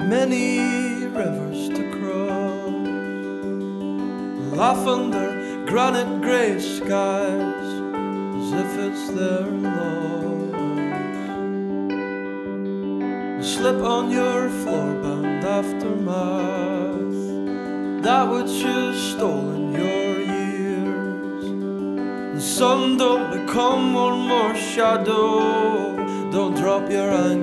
many rivers to cross, laugh under granite grey skies as if it's their loss. Slip on your floorbound aftermath, that which is stolen your years. And sun, don't become one more shadow, don't drop your anger.